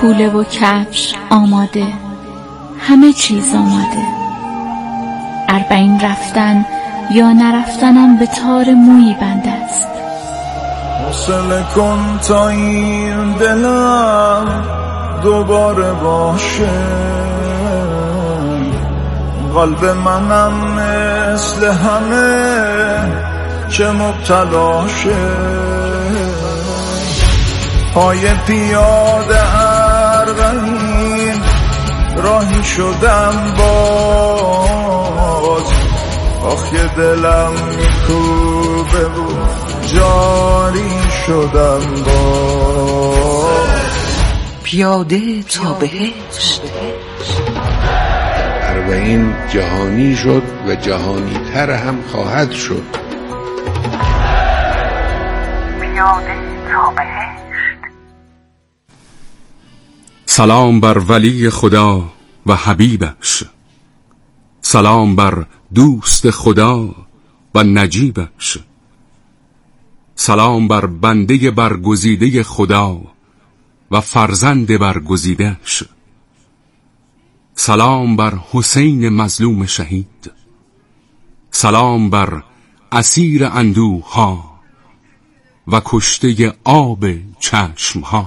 کوله و کفش آماده، همه چیز آماده. 40 رفتن یا نرفتنم به تار مویی بنده است. حوصله کن تا این دلم دوباره باشه، قلب منم مثل همه چه مبتلاشه. پای پیاده ارغنین راهی شدم باز، آخه دلم میکوبه و جاری شدم باز. پیاده تا بهشت. 40 جهانی شد و جهانی تر هم خواهد شد. پیاده تا بهشت. سلام بر ولی خدا و حبیبش، سلام بر دوست خدا و نجیبش، سلام بر بنده برگزیده خدا و فرزند برگزیده‌اش، سلام بر حسین مظلوم شهید، سلام بر اسیر اندوه‌ها و کشته آب چشم‌ها.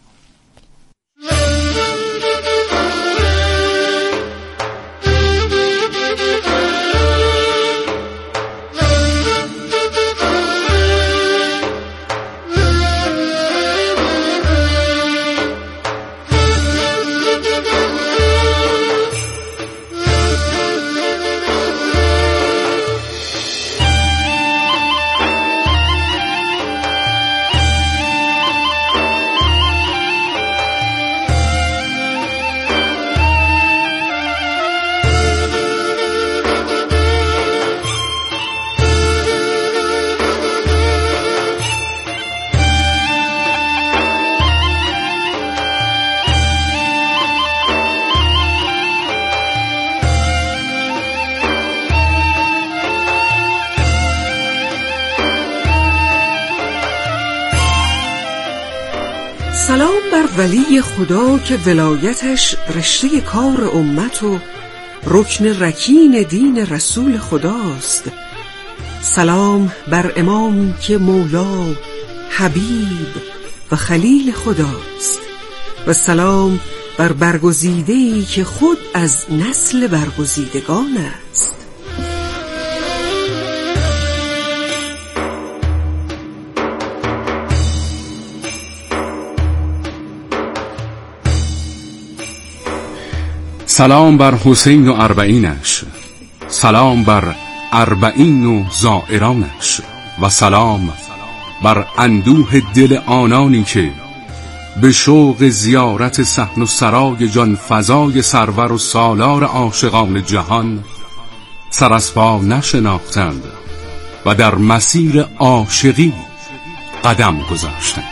سلام بر ولی خدا که ولایتش رشته کار امت و رکن رکین دین رسول خداست. سلام بر امامی که مولا، حبیب و خلیل خداست. و سلام بر برگزیده‌ای که خود از نسل برگزیدگان است. سلام بر حسین و 40ش، سلام بر 40 و زائرانش، و سلام بر اندوه دل آنانی که به شوق زیارت صحن و سرای جان فزای سرور و سالار عاشقان جهان سر از پا نشناختند و در مسیر عاشقی قدم گذاشتند.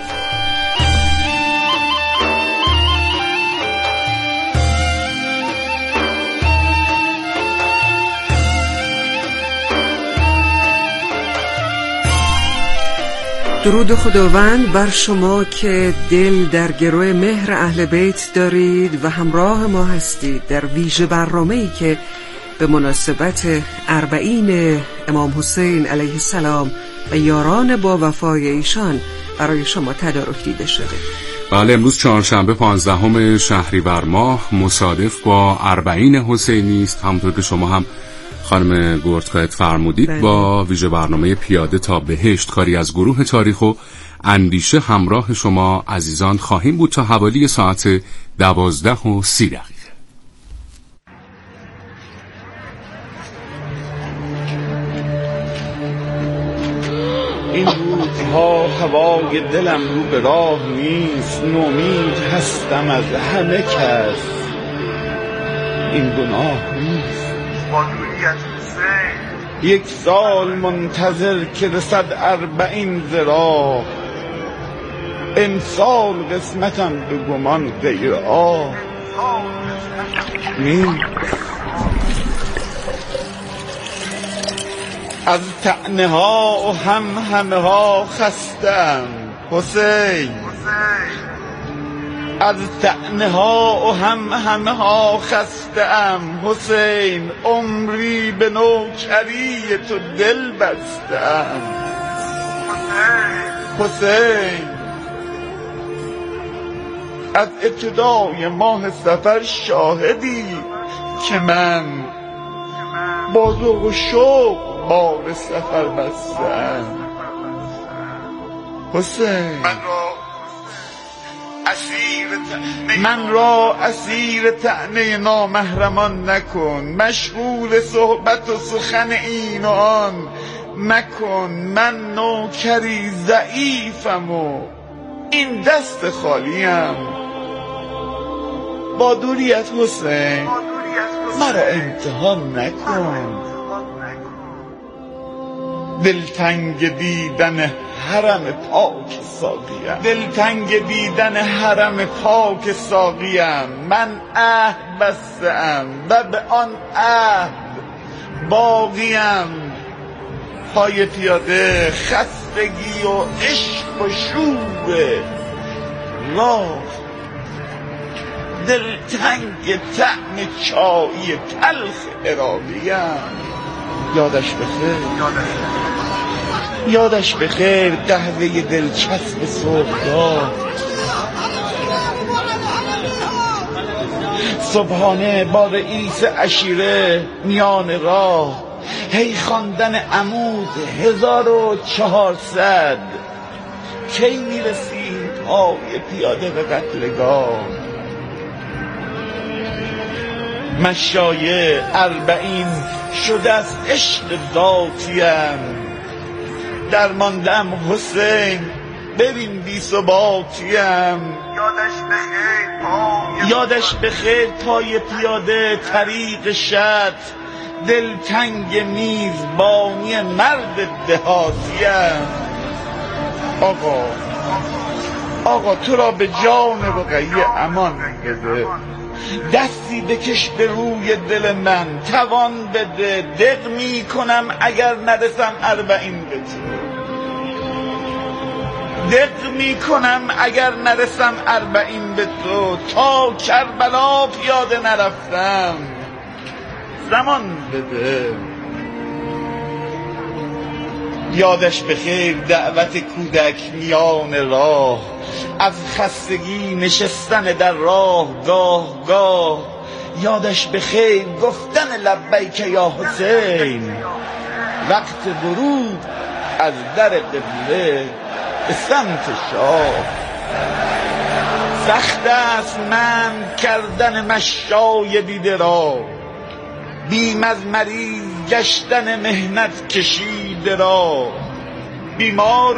درود خداوند بر شما که دل در گروه مهر اهل بیت دارید و همراه ما هستید در ویژه برنامه‌ای که به مناسبت 40 امام حسین علیه السلام و یاران با وفای ایشان برای شما تدارک دیده شده. بله، امروز چهارشنبه 15 شهریور ماه مصادف با 40 حسینی است. همونطور که شما هم خانم گردقائد فرمودید بله. با ویژه برنامه پیاده تا بهشت کاری از گروه تاریخ و اندیشه همراه شما عزیزان خواهیم بود تا حوالی ساعت 12:30. این روزها هوای دلم رو به راه نیست، نومید هستم از همه کس، این گناه نیست. یک سال منتظر که رسد 40 ذراع، امسال قسمتم به گمان غیر آه نیست. از طعنه ها و همه ها خستم حسین، از طعنه ها و همه ها خسته‌ام حسین، عمری به نوکری تو دل بسته‌ام حسین. از ابتدای ماه صفر شاهدی که من با ذوق و شوق بار سفر بستم حسین. من را اسیر طعنه نامحرمان نکن، مشغول صحبت و سخن این و آن مکن. من نوکری ضعیفم و این دست خالیم، با دوریت حسین مرا امتحان نکن. دلتنگ دیدن حرم پاک ساقیم، دلتنگ دیدن حرم پاک ساقیم. من عهد بسته‌ام و به آن عهد باقیم. پای پیاده خستگی و عشق و شور راه، دلتنگ طعم چای تلخ عراقیم. یادش بخیر قهوه دلچسب صبحگاه، صبحانه با رئیس عشیره میان راه، هی خواندن عمود 1400. کی میرسید پای پیاده به قتلگاه؟ مشایه 40 شده از عشق ذاتیم. درماندم حسین ببین بی ثباتیم. یادش بخیر پای پیاده طریق شط، دلتنگ میزبانی مرد دهاتیم. آقا تو را به جان رقیه امان بده، دستی بکش به روی دل من، توان بده. دق می کنم اگر نرسم 40 به تو، دق می کنم اگر نرسم 40 به تو. تا کربلا پیاده نرفتم، زمان بده. یادش بخیر دعوت کودک میان راه، از خستگی نشستن در راه گاه گاه. یادش بخیر گفتن لبیک یا حسین، وقت ورود از در قبله به سمت شاه. سخت است من کردن مشای دیده را، بیم از مریض گشتن مهنت کشیده را. بیمار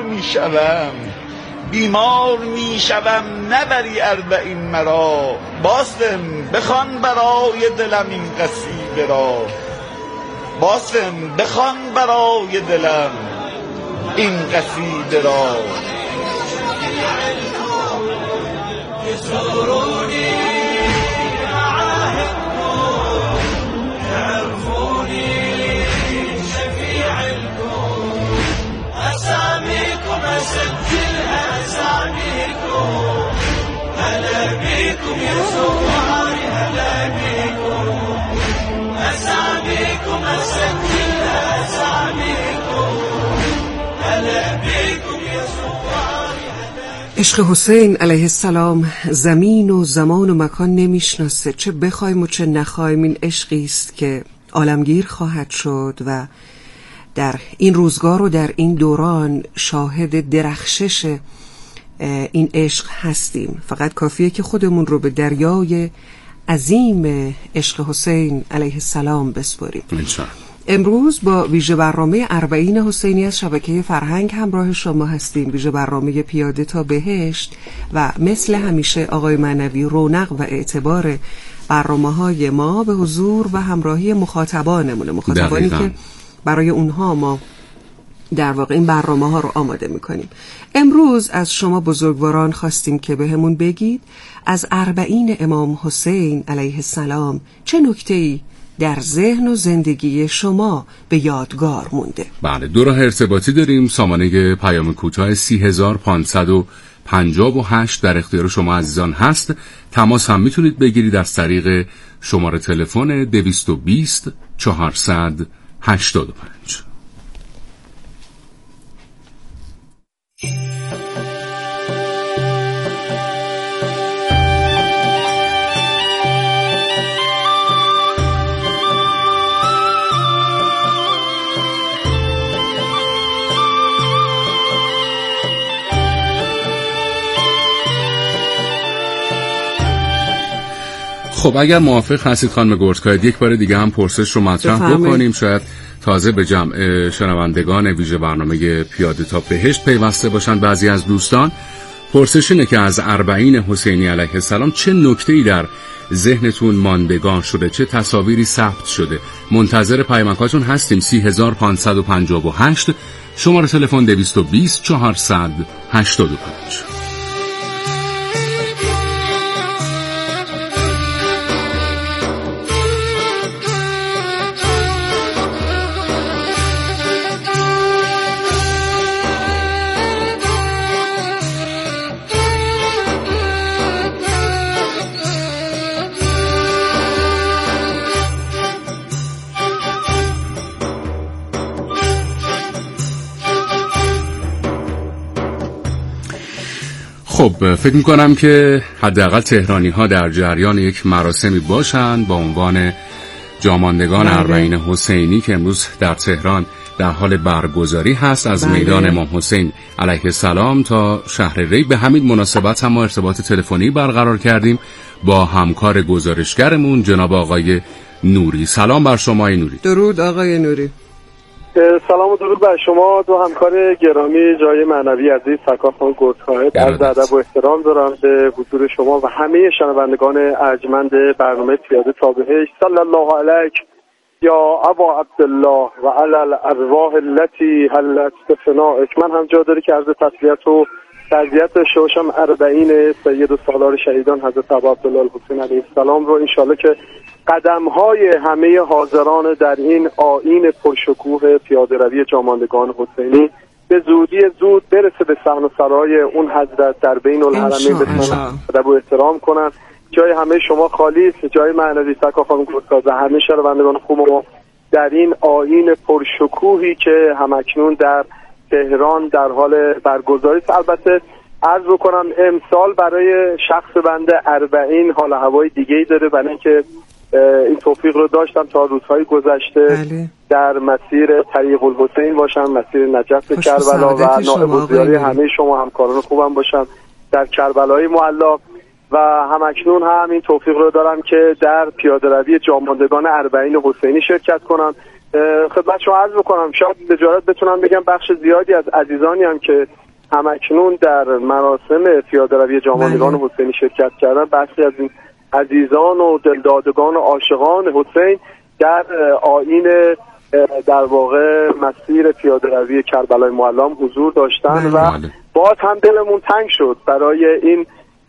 می شوم نبری 40 مرا. باسم بخوان برای دلم این قصیده را، باسم بخوان برای دلم این قصیده را. عشق حسین علیه السلام زمین و زمان و مکان نمیشناسه. چه بخوایم و چه نخوایم این عشقی است که عالمگیر خواهد شد و در این روزگار و در این دوران شاهد درخشش این عشق هستیم. فقط کافیه که خودمون رو به دریای عظیم عشق حسین علیه السلام بسپاریم. امروز با ویژه برنامه 40 حسینی از شبکه فرهنگ همراه شما هستیم. ویژه برنامه پیاده تا بهشت و مثل همیشه آقای معنوی رونق و اعتبار برنامه‌های ما به حضور و همراهی مخاطبانی که برای اونها ما در واقع این برنامه‌ها رو آماده می‌کنیم. امروز از شما بزرگواران خواستیم که بهمون بگید از 40 امام حسین علیه السلام چه نکته‌ای در ذهن و زندگی شما به یادگار مونده. بله، دو راه ارتباطی داریم. سامانه پیام کوتاه 30555 58 در اختیار شما عزیزان هست. تماس هم میتونید بگیرید از طریق شماره تلفن 220 485. خب اگر موافق هستید خانم گردکاید یک بار دیگه هم پرسش رو مطرح بکنیم، شاید تازه به جمع شنوندگان ویژه برنامه پیاده تا بهشت پیوسته باشن بعضی از دوستان. پرسش اینه که از اربعین حسینی علیه السلام چه نکته‌ای در ذهنتون ماندگار شده، چه تصاویری ثبت شده؟ منتظر پیامکاتون هستیم. 3558 شماره تلفن 220 485. خب فکر میکنم که حداقل تهرانی ها در جریان یک مراسمی باشند با عنوان جاماندگان اربعین حسینی که امروز در تهران در حال برگزاری هست از میدان امام حسین علیه السلام تا شهر ری. به همین مناسبت هم ما ارتباط تلفنی برقرار کردیم با همکار گزارشگرمون جناب آقای نوری. سلام بر شما آقای نوری. درود آقای نوری. سلام و درود بر شما دو همکار گرامی جای معنوی عزیز سرکار خانم گردکاید. عرض ادب و احترام دارم به حضور شما و همه شنوندگان ارجمند برنامه پیاده تا بهشت. صلی الله علیک یا ابا عبدالله و علی الارواح التي حلت بفنائک. من هم جا داره که عرض تسلیت و تعزیت شوشم اربعین سید و سالار شهیدان حضرت ابا عبدالله الحسین علیه السلام رو انشالله که قدم‌های همه حاضران در این آیین پرشکوه پیاده روی جاماندگان حسینی به زودی زود برسه به صحن و سرای اون حضرت در بین الحرمین. بتونن ادب و احترام کنن. جای همه شما خالی است. جای معنوی سرکار خانم گردکاید و همه شنوندگان خوب ما در این آیین پرشکوهی که همکنون در تهران در حال برگزاری است. البته عرض بکنم امسال برای شخص بنده اربعین حال هوای دیگه‌ای داره، برای اینکه این توفیق رو داشتم تا روزهای گذشته در مسیر طریق الحسین باشم، مسیر نجف کربلا و نائب الزیاری همه شما همکاران خوبم باشم در کربلای معلا و همکنون هم این توفیق رو دارم که در پیاده روی جاماندگان اربعین حسینی شرکت کنم. خدمت شما عرض بکنم شاید به جرات بتونم بگم بخش زیادی از عزیزانی هم که همکنون در مراسم پیاده روی جاماندگان حسینی شرکت کردن، بخشی از این عزیزان و دلدادگان و عاشقان حسین در آیین در واقع مسیر پیاده روی کربلای معلا حضور داشتن و باز هم دلمون تنگ شد برای این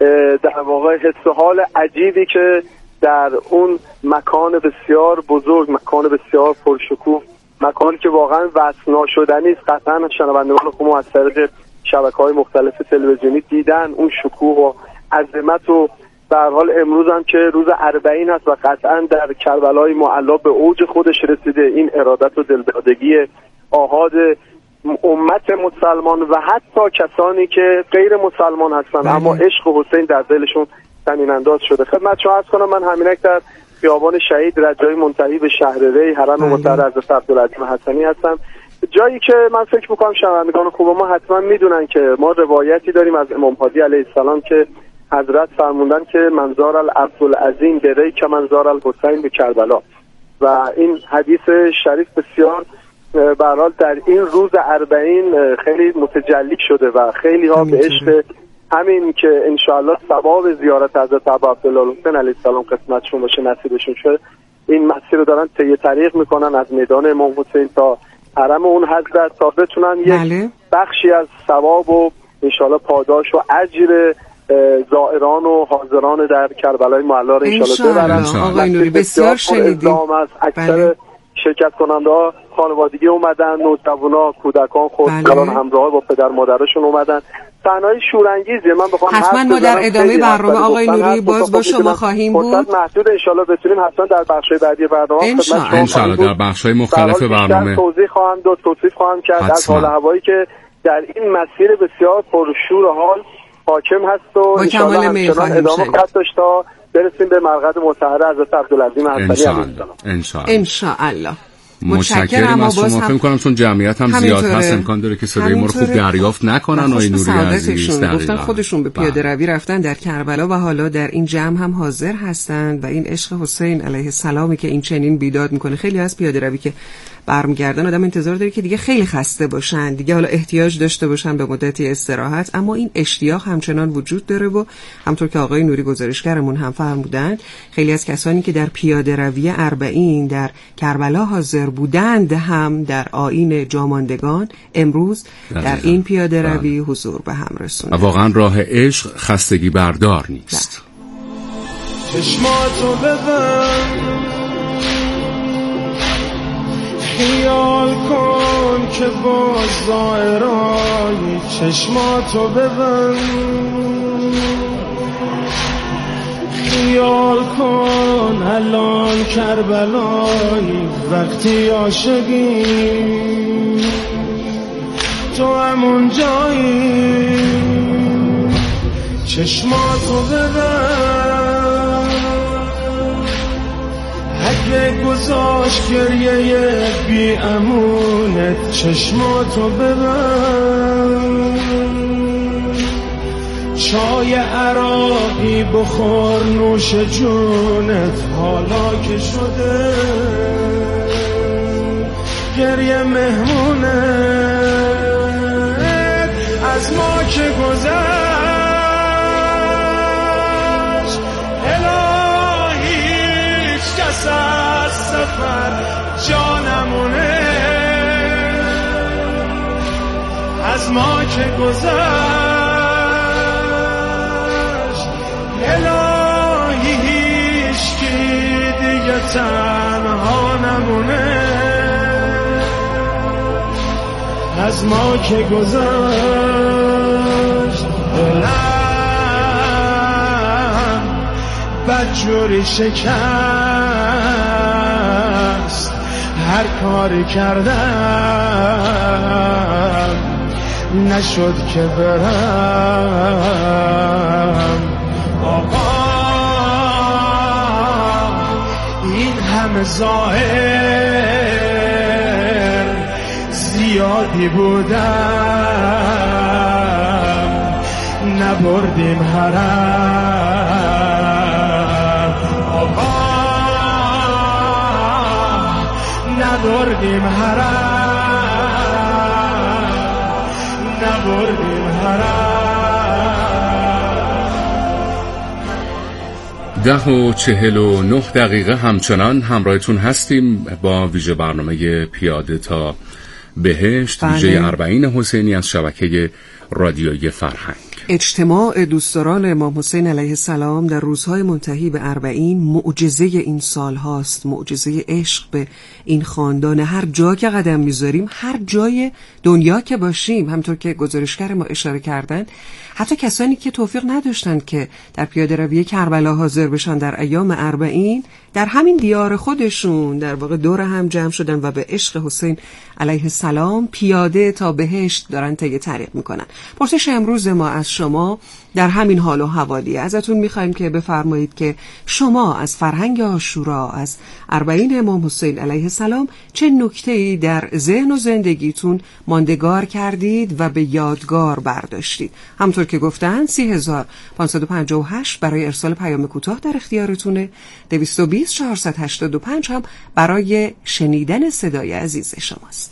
در واقع حس و حال عجیبی که در اون مکان بسیار بزرگ، مکان بسیار پرشکوه، مکانی که واقعا وصف ناشدنی است. قطعا شنوندگان خوب از طریق شبکه‌های مختلف تلویزیونی دیدن اون شکوه و عظمت و به هر حال امروز هم که روز اربعین هست و قطعا در کربلای معلا به اوج خودش رسیده این ارادت و دلدادگی آحاد امت مسلمان و حتی کسانی که غیر مسلمان هستن اما عشق حسین در دلشون طنین انداز شده. خدمت شما عرض کنم من همینک در خیابان شهید رجایی منتهی به شهر ری حرم مطهر حضرت عبدالعظیم حسنی هستم، جایی که من فکر می‌کنم شنوندگان خوب ما حتما میدونن که ما روایتی داریم از امام هادی علیه السلام که حضرت فرمودن که منظار العبدالعظیم به ری که منظار الحسین به کربلا و این حدیث شریف بسیار به هر حال در این روز اربعین خیلی متجلی شده و خیلی ها به عشق همین که انشاءالله ثواب زیارت حضرت ابا عبدالله الحسین علیه السلام قسمتشون باشه نصیبشون شده این مسیر رو دارن طی طریق میکنن از میدان امام حسین تا حرم اون حضرت تا بتونن یک بخشی از ثواب و انشاءالله پاداش و اجر زائران و حاضران در کربلای معلا رو انشاءالله ببرن. آقای نوری بسیار شنیدیم. اکثر شرکت کننده ها خانوادگی اومدن، نوجوانا، کودکان، خودسران همراه با پدر مادرشون اومدن. صحنه‌های شورانگیزیه. من بخوام حتما ما در ادامه برنامه آقای نوری باز با شما خواهیم بود. محدود ان شاءالله بتونیم حتما در بخش‌های بعدی برنامه ان شاءالله در بخش‌های مختلف برنامه توضیح خواهم داد، توصیف خواهم کرد از حال هوایی که در این مسیر بسیار پرشور و حال حاکم هست و ان شاءالله همچنان ادامه خواهد داشت تا برسیم به مرقد مطهر حضرت عبدالعظیم حسنی علیه السلام. متشکرم از شما. فکر می‌کنم چون جمعیت هم زیاد هست امکان داره که صدای ما رو خوب دریافت نکنن. آقای نوری عزیز گفتن خودشون به پیاده روی رفتن در کربلا و حالا در این جمع هم حاضر هستند و این عشق حسین علیه السلامی که این چنین بیداد میکنه. خیلی از پیاده روی که برمیگردن آدم انتظار داره که دیگه خیلی خسته باشن، دیگه حالا احتیاج داشته باشن به مدتی استراحت، اما این اشتیاق همچنان وجود داره و همونطور که آقای نوری گزارشگرمون هم فرمودند خیلی از کسانی که در پیاده روی اربعین در کربلا حاضر بودند هم در آیین جاماندگان امروز در این پیاده روی حضور به هم رسوندند. واقعا راه عشق خستگی بردار نیست. چشماتو ببند، خیال کن که با زائرای چشماتو ببند، خیال کن الان کربلایی وقتی عاشقی تو همون جایی، چشماتو ببند، اگه گذاشت گریه بی امونت چشماتو ببند، چای عراقی بخور نوش جونت حالا که شده گریه مهمونت از ما که گذشت الهی هیچ کس از سفر جانمونه، از ما که گذشت الهی هیچکی دیگه تنها نمونه، از ما که گذشت دلم بدجوری شکست، هر کاری کردم نشد که برم. آقا این همه ظاهر زیادی بودم، نبردیم حرم. آقا نبردیم حرم، نبردیم حرم. 10:49 همچنان همراهتون هستیم با ویژه برنامه پیاده تا بهشت، ویژه اربعین حسینی از شبکه رادیویی فرهنگ. اجتماع دوستداران امام حسین علیه السلام در روزهای منتهی به اربعین معجزه این سال هاست، معجزه عشق به این خاندان. هر جا که قدم میذاریم، هر جای دنیا که باشیم، همطور که گزارشگر ما اشاره کردن، حتی کسانی که توفیق نداشتند که در پیاده روی کربلا حاضر بشن در ایام اربعین، در همین دیار خودشون در واقع دور هم جمع شدن و به عشق حسین علیه السلام پیاده تا بهشت دارن طی طریق میکنن. پرسش امروز ما از شما در همین حال و حوالی ازتون میخوایم که بفرمایید که شما از فرهنگ عاشورا، از اربعین امام حسین علیه السلام چه نکته‌ای در ذهن و زندگیتون ماندگار کردید و به یادگار برداشتید. همطور که گفتن 30558 برای ارسال پیام کوتاه در اختیارتونه، 220 485 هم برای شنیدن صدای عزیز شماست.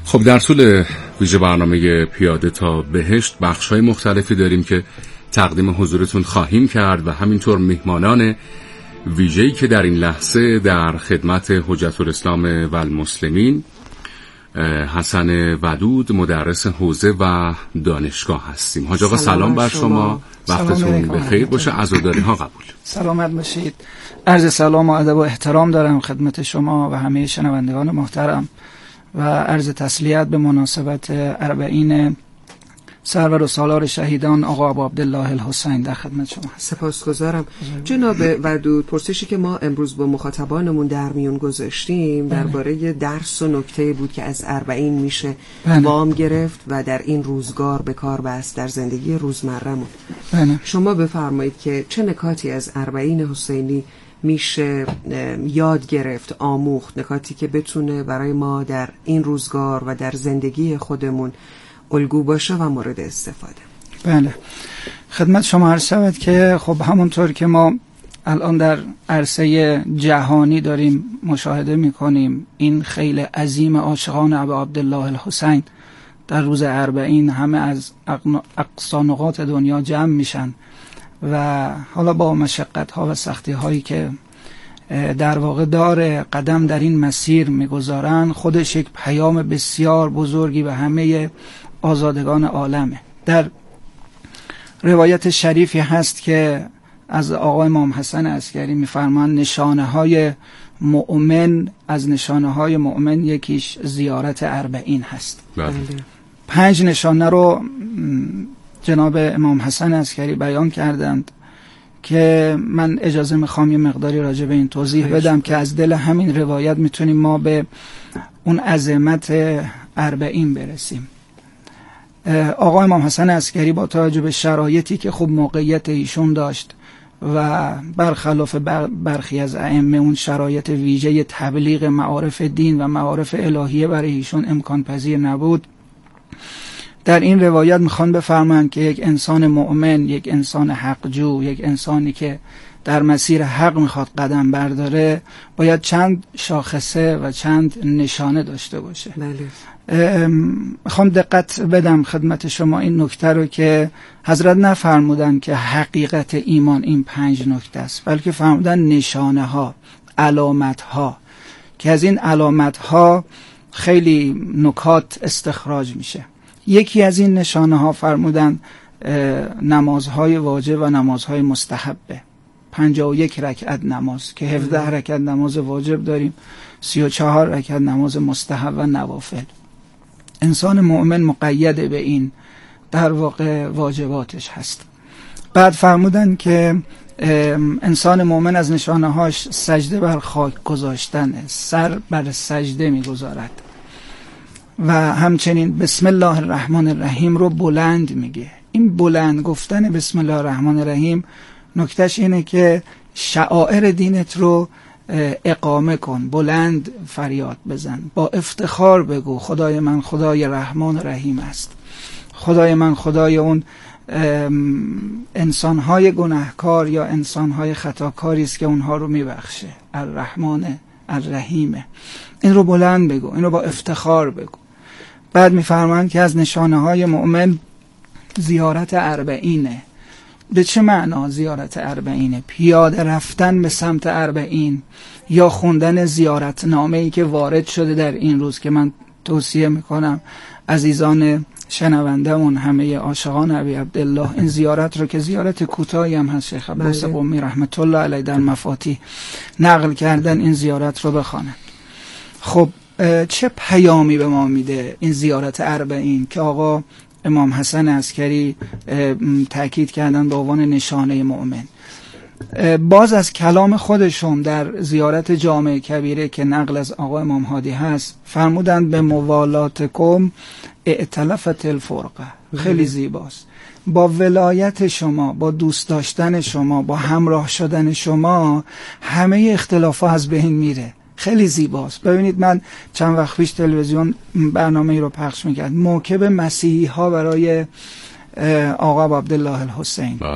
خب در طول ویژه برنامه پیاده تا بهشت بخش‌های مختلفی داریم که تقدیم حضورتون خواهیم کرد و همینطور میهمانان ویژه‌ای که در این لحظه در خدمت حجت الاسلام و المسلمین حسن ودود مدرس حوزه و دانشگاه هستیم. حاج آقا سلام بر شما، وقتتون بخیر باشه، عزاداری ها قبول. سلامت باشید. عرض سلام و ادب و احترام دارم خدمت شما و همه شنوندگان محترم و عرض تسلیت به مناسبت 40 سرور و سالار شهیدان آقا ابو عبدالله الحسین در خدمت شما. سپاسگزارم. جناب ودود، پرسشی که ما امروز با مخاطبانمون در میون گذاشتیم درباره درس و نکته بود که از 40 میشه وام گرفت و در این روزگار به کار بست در زندگی روزمره‌مون. شما بفرمایید که چه نکاتی از 40 حسینی میشه یاد گرفت، آموخت، نکاتی که بتونه برای ما در این روزگار و در زندگی خودمون الگو باشه و مورد استفاده. بله، خدمت شما عرض شود که خب همونطور که ما الان در عرصه جهانی داریم مشاهده میکنیم این خیل عظیم عاشقان ابو عبدالله الحسین در روز 40 همه از اقصا نقاط دنیا جمع میشن و حالا با مشقت ها و سختی هایی که در واقع دار قدم در این مسیر میگذارن، خودش یک پیام بسیار بزرگی به همه آزادگان عالمه. در روایت شریفی هست که از آقای امام حسن عسکری میفرمان نشانه های مؤمن، از نشانه های مؤمن یکیش زیارت 40 هست. 5 نشانه رو جناب امام حسن عسکری بیان کردند که من اجازه میخوام یه مقداری راجع به این توضیح بدم که از دل همین روایت میتونیم ما به اون عظمت 40 برسیم. آقا امام حسن عسکری با توجه به شرایطی که خوب موقعیت ایشون داشت و برخلاف برخی از ائمه اون شرایط ویژه تبلیغ معارف دین و معارف الهیه برای ایشون امکان پذیر نبود، در این روایت میخوان بفرمایند که یک انسان مؤمن، یک انسان حقجو، یک انسانی که در مسیر حق میخواد قدم برداره باید چند شاخصه و چند نشانه داشته باشه. میخوام دقت بدم خدمت شما این نکته رو که حضرت نفرمودن که حقیقت ایمان این 5 نکته است، بلکه فرمودن نشانه ها، علامت ها، که از این علامت ها خیلی نکات استخراج میشه. یکی از این نشانه ها فرمودن نمازهای واجب و نمازهای مستحبه. 51 رکعت نماز که 17 رکعت نماز واجب داریم، 34 رکعت نماز مستحب و نوافل. انسان مؤمن مقید به این در واقع واجباتش هست. بعد فرمودن که انسان مؤمن از نشانه هاش سجده بر خاک گذاشتنه، سر بر سجده میگذارد و همچنین بسم الله الرحمن الرحیم رو بلند میگه. این بلند گفتن بسم الله الرحمن الرحیم نکتهش اینه که شعائر دینت رو اقامه کن، بلند فریاد بزن، با افتخار بگو خدای من خدای رحمان رحیم است، خدای من خدای اون انسانهای گناهکار یا انسانهای خطاکاری است که اونها رو میبخشه، الرحمن الرحیم. این رو بلند بگو، این رو با افتخار بگو. بعد میفرمایند که از نشانه های مؤمن زیارت 40. به چه معنا زیارت 40؟ پیاده رفتن به سمت 40 یا خوندن زیارت نامه‌ای که وارد شده در این روز که من توصیه میکنم عزیزان شنوندمون همه عاشقان ابی عبدالله این زیارت رو که زیارت کوتاهی هم هست، شیخ عباس قمی رحمت الله علیه در مفاتیح نقل کردن، این زیارت رو بخوانن. خب چه پیامی به ما میده این زیارت 40 که آقا امام حسن عسکری تأکید کردن به عنوان نشانه مؤمن؟ باز از کلام خودشون در زیارت جامع کبیره که نقل از آقا امام هادی هست فرمودند به موالاتکم ائتلفت الفرقه. خیلی زیباست. با ولایت شما، با دوست داشتن شما، با همراه شدن شما همه اختلافات از بین میره. خیلی زیباست. ببینید من چند وقت پیش تلویزیون برنامه‌ای رو پخش میکرد، موکب مسیحی ها برای آقا عبدالله الحسین.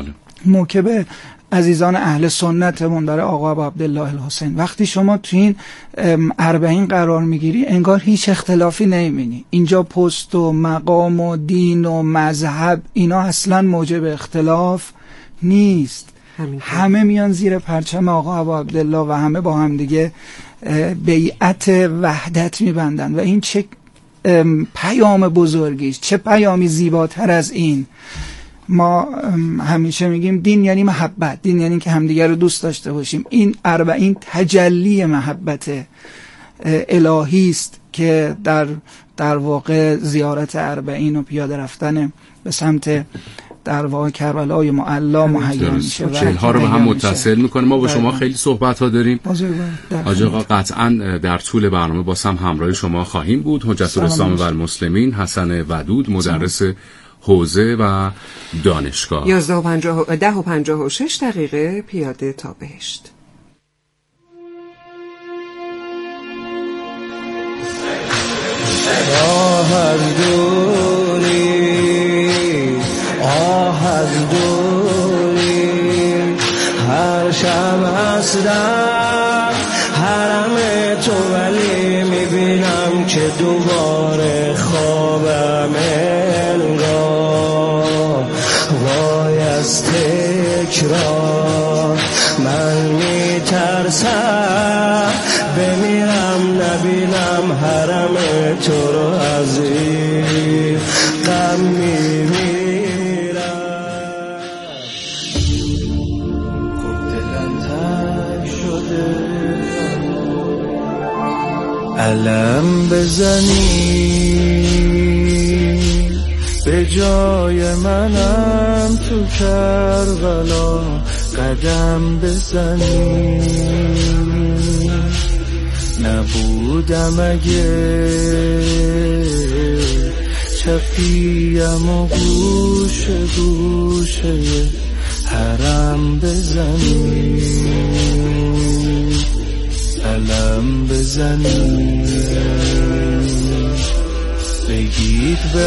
موکب عزیزان اهل سنتمون برای آقا ابو عبدالله الحسین. وقتی شما تو این 40 قرار میگیری انگار هیچ اختلافی نمیبینی. اینجا پست و مقام و دین و مذهب اینا اصلا موجب اختلاف نیست. همه میان زیر پرچم آقا ابو عبدالله و همه با هم دیگه بیعت وحدت میبندن و این چه پیام بزرگی، چه پیامی زیباتر از این. ما همیشه میگیم دین یعنی محبت، دین یعنی که همدیگر رو دوست داشته باشیم. این 40 تجلی محبت الهی است که در واقع زیارت 40 و پیاده رفتن به سمت در واقع کربلای معلا مهیا میشه و چهل‌ها رو به هم متصل میکنه. ما با شما خیلی صحبت ها داریم حاج آقا، قطعا در طول برنامه باز هم همراه شما خواهیم بود. حجت الاسلام و المسلمین حسن ودود، مدرس حوزه و دانشگاه. 10:56 پیاده تا بهشت. آه از دوری هر شب هستم حرم تو، ولی میبینم که دوباره خوابم انگار. وای از تکرار من میترسم بمیرم نبینم حرم تو رو، از این غم میمیرم. علم بزنی به جای منم تو کربلا قدم بزنی. نبودم اگه چپیم و گوشه گوشه حرم بزنی. علم بزنی بگید به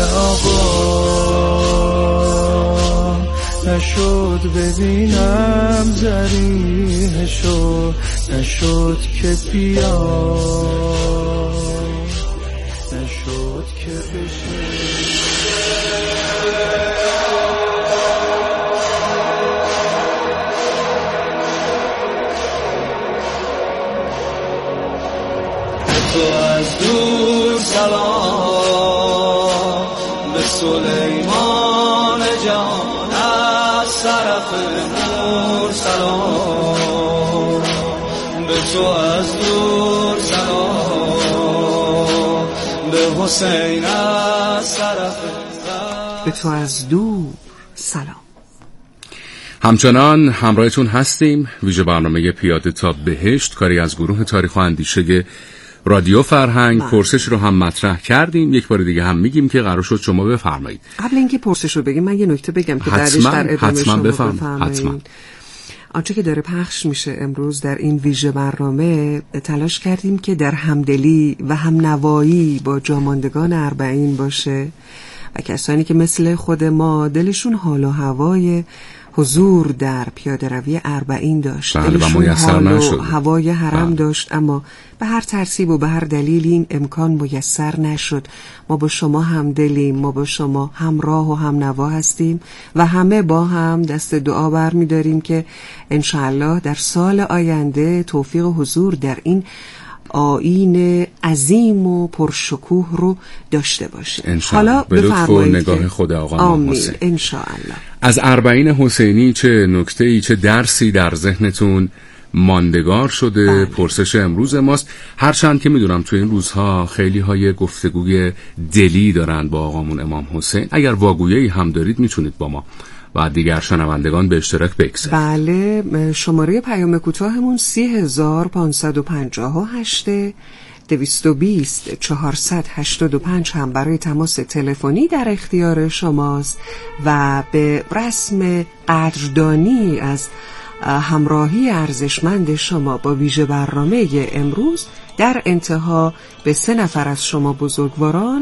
آقا نشد ببینم ذریحشو، نشد که بیاد، نشد که بشه. تو از دور سلام به سلیمان جان، از طرف نور سلام به تو، از دور سلام به حسین، از طرف به تو از دور سلام. همچنان همراهتون هستیم. ویژه برنامه پیاده تا بهشت کاری از گروه تاریخ و اندیشه رادیو فرهنگ. پرسش رو هم مطرح کردیم، یک بار دیگه هم میگیم که قرار شد شما بفرمایید. قبل اینکه پرسش رو بگیم من یه نکته بگم که بعدش در ادامه شما بفرمایید. آنچه که داره پخش میشه امروز در این ویژه برنامه، تلاش کردیم که در همدلی و همنوایی با جاماندگان 40 باشه و کسانی که مثل خود ما دلشون حال و هوای حضور در پیاده روی 40 داشت، دلشون حال و هوای حرم داشت، اما به هر ترتیب و به هر دلیل این امکان میسر نشد. ما با شما همدلیم، ما با شما همراه و همنوا هستیم و همه با هم دست دعا برمی‌داریم که انشاءالله در سال آینده توفیق حضور در این آیین عظیم و پرشکوه رو داشته باشیم. حالا به لطف و نگاه خود آقا امام حسین انشاءالله. از 40 حسینی چه نکته‌ای، چه درسی در ذهنتون ماندگار شده؟ پرسش امروز ماست. هرچند که میدونم تو این روزها خیلی های گفتگوی دلی دارن با آقامون امام حسین. اگر واگویی هم دارید میتونید با ما و دیگر شنوندگان به اشتراک بگذارید. بله، شماره پیام کوتاهمون 30558 220 485 هم برای تماس تلفنی در اختیار شماست و به رسم قدردانی از همراهی ارزشمند شما با ویژه برنامه امروز در انتها به 3 نفر از شما بزرگواران